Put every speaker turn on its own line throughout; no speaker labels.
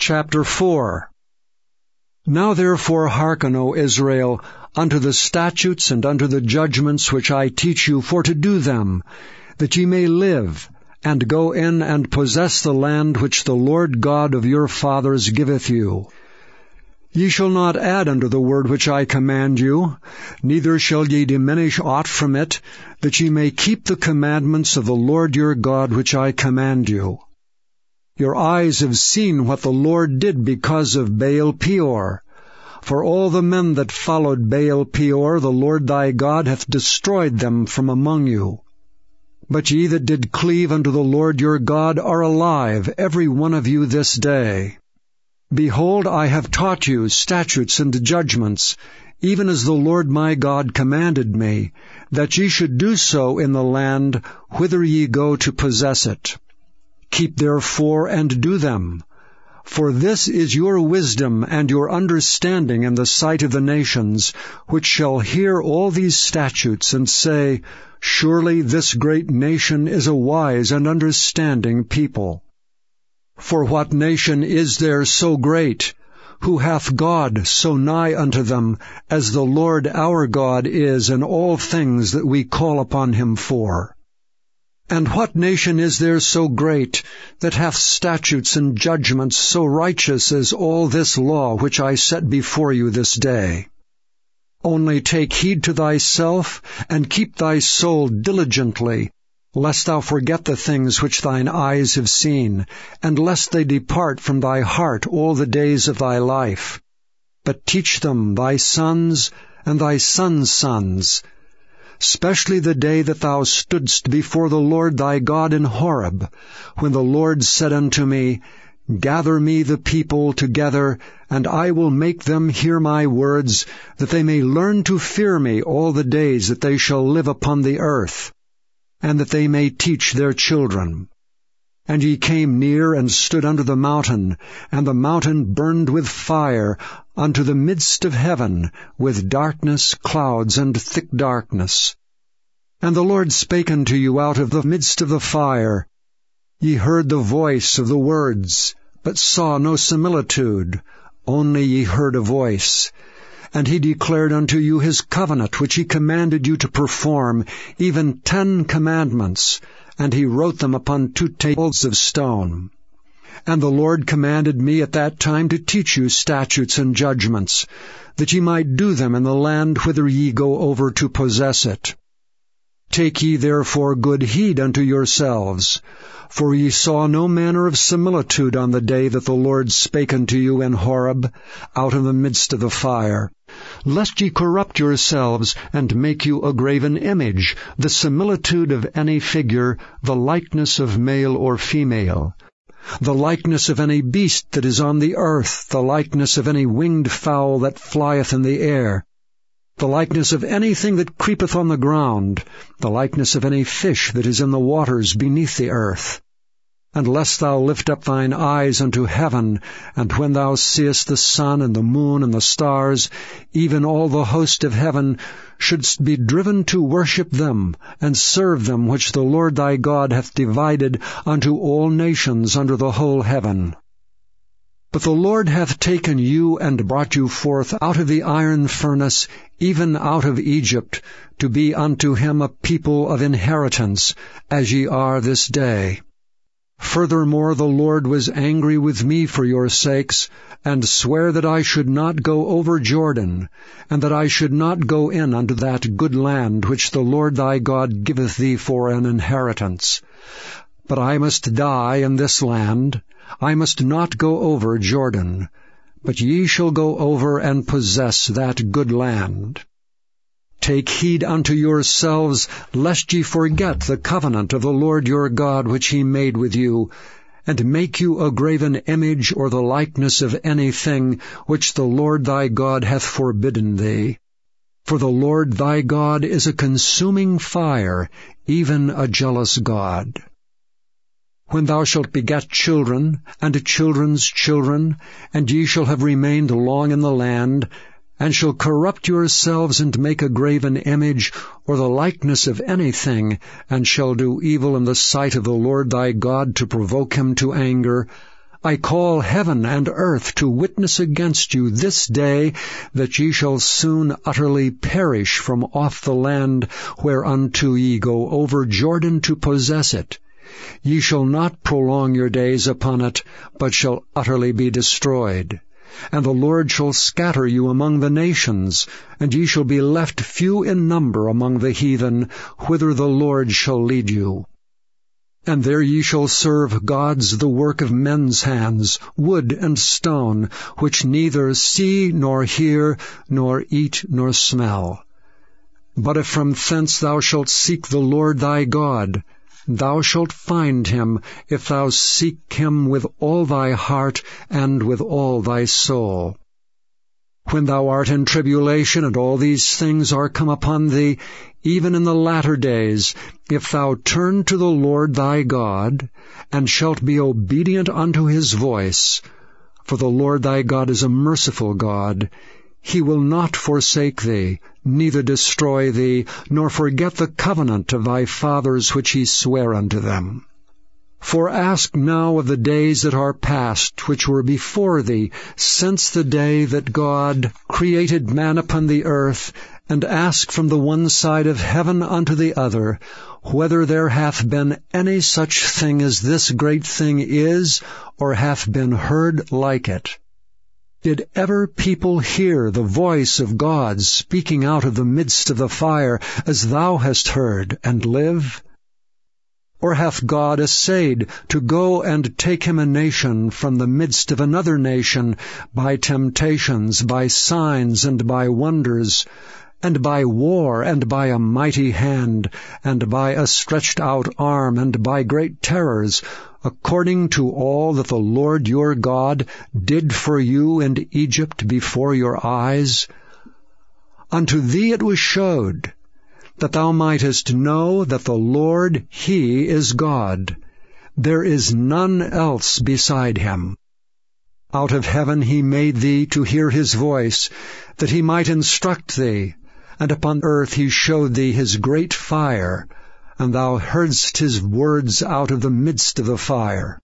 Chapter 4. Now therefore hearken, O Israel, unto the statutes and unto the judgments which I teach you, for to do them, that ye may live, and go in and possess the land which the Lord God of your fathers giveth you. Ye shall not add unto the word which I command you, neither shall ye diminish aught from it, that ye may keep the commandments of the Lord your God which I command you. Your eyes have seen what the Lord did because of Baal Peor. For all the men that followed Baal Peor, the Lord thy God hath destroyed them from among you. But ye that did cleave unto the Lord your God are alive, every one of you this day. Behold, I have taught you statutes and judgments, even as the Lord my God commanded me, that ye should do so in the land whither ye go to possess it. Keep therefore and do them. For this is your wisdom and your understanding in the sight of the nations, which shall hear all these statutes, and say, Surely this great nation is a wise and understanding people. For what nation is there so great, who hath God so nigh unto them, as the Lord our God is in all things that we call upon him for? And what nation is there so great, that hath statutes and judgments so righteous as all this law which I set before you this day? Only take heed to thyself, and keep thy soul diligently, lest thou forget the things which thine eyes have seen, and lest they depart from thy heart all the days of thy life. But teach them thy sons and thy sons' sons, specially the day that thou stoodst before the Lord thy God in Horeb, when the Lord said unto me, Gather me the people together, and I will make them hear my words, that they may learn to fear me all the days that they shall live upon the earth, and that they may teach their children. And ye came near and stood under the mountain, and the mountain burned with fire unto the midst of heaven, with darkness, clouds, and thick darkness. And the Lord spake unto you out of the midst of the fire. Ye heard the voice of the words, but saw no similitude, only ye heard a voice. And he declared unto you his covenant, which he commanded you to perform, even 10 commandments, and he wrote them upon 2 tables of stone. And the Lord commanded me at that time to teach you statutes and judgments, that ye might do them in the land whither ye go over to possess it. Take ye therefore good heed unto yourselves, for ye saw no manner of similitude on the day that the Lord spake unto you in Horeb, out of the midst of the fire, lest ye corrupt yourselves, and make you a graven image, the similitude of any figure, the likeness of male or female, the likeness of any beast that is on the earth, the likeness of any winged fowl that flieth in the air, the likeness of anything that creepeth on the ground, the likeness of any fish that is in the waters beneath the earth. And lest thou lift up thine eyes unto heaven, and when thou seest the sun and the moon and the stars, even all the host of heaven, shouldst be driven to worship them, and serve them which the Lord thy God hath divided unto all nations under the whole heaven. But the Lord hath taken you and brought you forth out of the iron furnace, even out of Egypt, to be unto him a people of inheritance, as ye are this day. Furthermore, the Lord was angry with me for your sakes, and sware that I should not go over Jordan, and that I should not go in unto that good land which the Lord thy God giveth thee for an inheritance. But I must die in this land. I must not go over Jordan, but ye shall go over and possess that good land. Take heed unto yourselves, lest ye forget the covenant of the Lord your God which he made with you, and make you a graven image or the likeness of anything which the Lord thy God hath forbidden thee. For the Lord thy God is a consuming fire, even a jealous God. When thou shalt beget children, and children's children, and ye shall have remained long in the land, and shall corrupt yourselves, and make a graven image, or the likeness of anything, and shall do evil in the sight of the Lord thy God to provoke him to anger, I call heaven and earth to witness against you this day, that ye shall soon utterly perish from off the land whereunto ye go over Jordan to possess it. Ye shall not prolong your days upon it, but shall utterly be destroyed. And the Lord shall scatter you among the nations, and ye shall be left few in number among the heathen, whither the Lord shall lead you. And there ye shall serve gods the work of men's hands, wood and stone, which neither see nor hear, nor eat nor smell. But if from thence thou shalt seek the Lord thy God, thou shalt find him, if thou seek him with all thy heart and with all thy soul. When thou art in tribulation, and all these things are come upon thee, even in the latter days, if thou turn to the Lord thy God, and shalt be obedient unto his voice, for the Lord thy God is a merciful God, he will not forsake thee, neither destroy thee, nor forget the covenant of thy fathers which he sware unto them. For ask now of the days that are past, which were before thee, since the day that God created man upon the earth, and ask from the one side of heaven unto the other, whether there hath been any such thing as this great thing is, or hath been heard like it. Did ever people hear the voice of God speaking out of the midst of the fire, as thou hast heard, and live? Or hath God essayed to go and take him a nation from the midst of another nation, by temptations, by signs, and by wonders, and by war, and by a mighty hand, and by a stretched out arm, and by great terrors, according to all that the Lord your God did for you in Egypt before your eyes? Unto thee it was showed, that thou mightest know that the Lord, he is God. There is none else beside him. Out of heaven he made thee to hear his voice, that he might instruct thee, and upon earth he showed thee his great fire, and thou heardst his words out of the midst of the fire.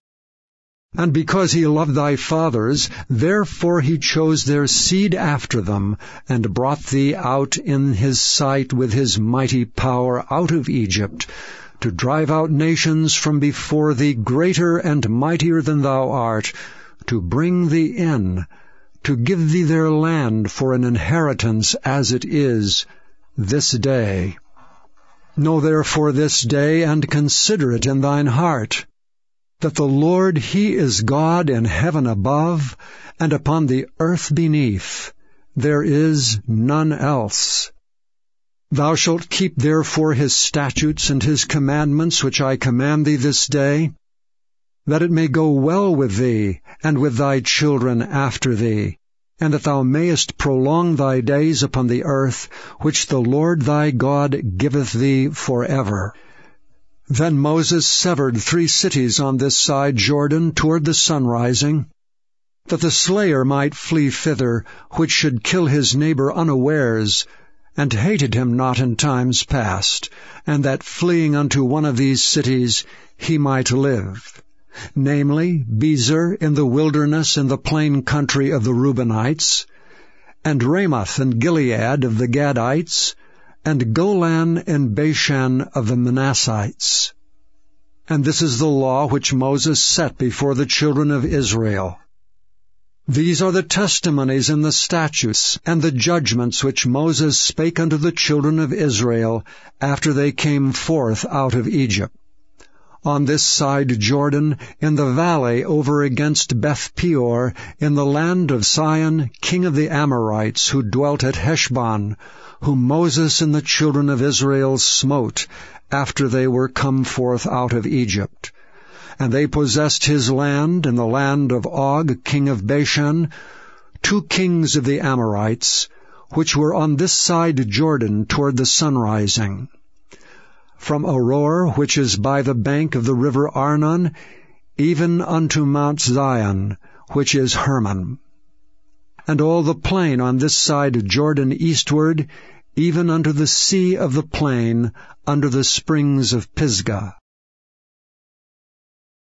And because he loved thy fathers, therefore he chose their seed after them, and brought thee out in his sight with his mighty power out of Egypt, to drive out nations from before thee greater and mightier than thou art, to bring thee in, to give thee their land for an inheritance as it is this day. Know therefore this day, and consider it in thine heart, that the Lord, he is God in heaven above, and upon the earth beneath. There is none else. Thou shalt keep therefore his statutes and his commandments, which I command thee this day, that it may go well with thee, and with thy children after thee, and that thou mayest prolong thy days upon the earth, which the Lord thy God giveth thee forever. Then Moses severed 3 cities on this side Jordan toward the sunrising, that the slayer might flee thither, which should kill his neighbor unawares, and hated him not in times past, and that fleeing unto one of these cities he might live, namely Bezer in the wilderness in the plain country of the Reubenites, and Ramoth and Gilead of the Gadites, and Golan and Bashan of the Manassites. And this is the law which Moses set before the children of Israel. These are the testimonies and the statutes and the judgments which Moses spake unto the children of Israel after they came forth out of Egypt. On this side Jordan, in the valley over against Beth-peor, in the land of Sihon, king of the Amorites, who dwelt at Heshbon, whom Moses and the children of Israel smote, after they were come forth out of Egypt. And they possessed his land in the land of Og, king of Bashan, 2 kings of the Amorites, which were on this side Jordan toward the sunrising. From Aroer, which is by the bank of the river Arnon, even unto Mount Zion, which is Hermon. And all the plain on this side Jordan eastward, even unto the sea of the plain, under the springs of Pisgah.